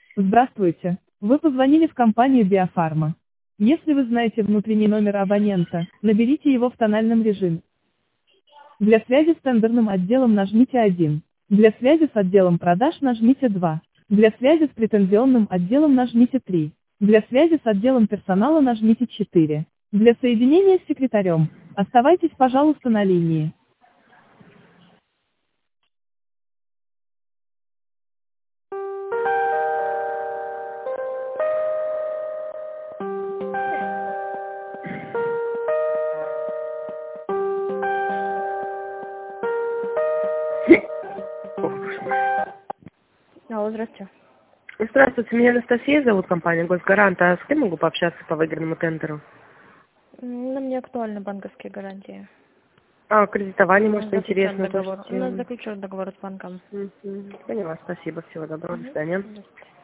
Здравствуйте. Вы позвонили в компанию Биофарма. Если вы знаете внутренний номер абонента, наберите его в тональном режиме. Для связи с тендерным отделом нажмите 1. Для связи с отделом продаж нажмите 2. Для связи с претензионным отделом нажмите 3. Для связи с отделом персонала нажмите 4. Для соединения с секретарем, оставайтесь, пожалуйста, на линии. Алло, здравствуйте. Здравствуйте, меня Анастасия зовут, компания «Госгарант». А с кем могу пообщаться по выигранному тендеру? Нам не актуальны банковские гарантии. А, кредитование, У нас может, интересно тоже договор. У нас тема. заключен договор с банком. Поняла, спасибо, всего доброго, до свидания. Здравствуйте.